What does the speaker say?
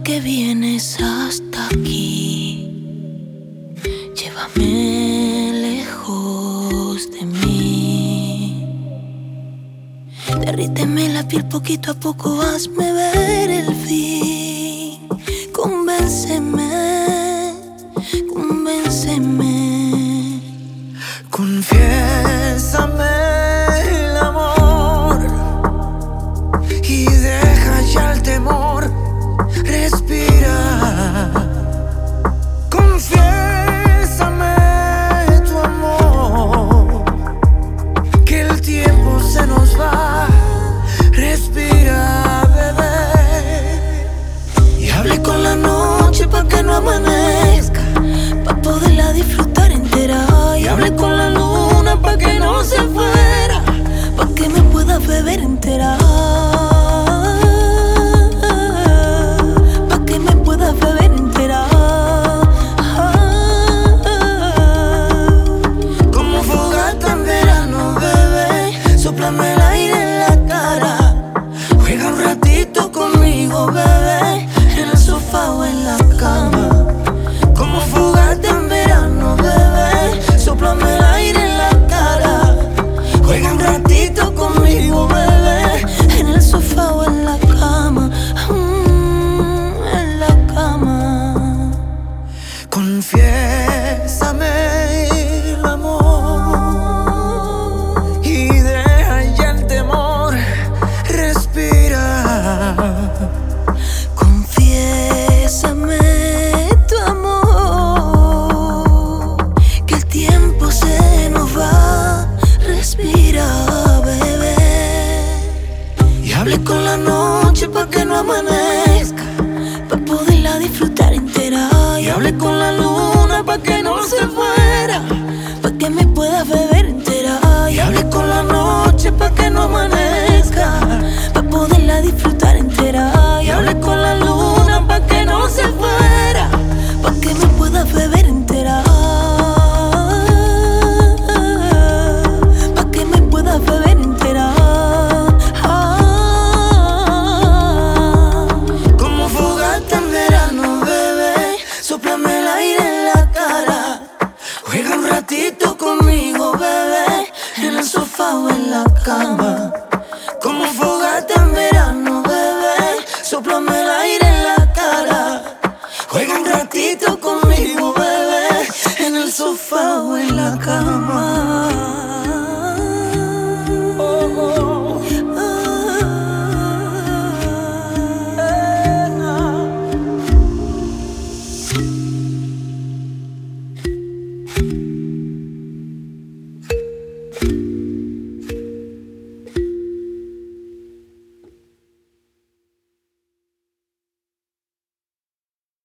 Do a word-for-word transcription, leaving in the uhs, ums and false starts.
que vienes hasta aquí, llévame lejos de mí. Derríteme la piel poquito a poco, hazme ver el fin. Convénceme, convénceme. Confiésame el amor y deja ya el temor. Respira. Confiésame tu amor, que el tiempo se nos va. Respira, bebé. Y hable con la noche pa' que no amanezca, pa' poderla disfrutar entera. Y hable con la luna pa' que no se fuera, pa' que me pueda beber entera. Beber entera. Como fogata en verano, bebé, sóplame el aire en la cara. Juega un ratito conmigo, bebé, en el sofá o en la cama. Como fogata en verano, bebé, sóplame el aire en la cara. Juega un ratito conmigo, bebé, en el sofá o en la cama. Confiésame el amor y deja ya el temor. Respira. Confiésame tu amor, que el tiempo se nos va. Respira, bebé. Y hable con la noche pa' que no amanezca, pa' poderla disfrutar entera. Y hable con la luna pa' que no se fuera, pa' que me pueda beber entera. Y hable con la noche pa' que no amanezca, pa' poderla disfrutar entera. Y hable con la luna pa' que no se fuera, pa' que me pueda beber entera. Pa' que me pueda beber entera. Como fogata en verano, bebé, sóplame el aire en la cara. Juega un ratito conmigo, bebé, en el sofá o en la cama. Como fogata en verano, bebé, sóplame el aire en la cara. Juega un ratito conmigo, bebé, en el sofá o en la cama.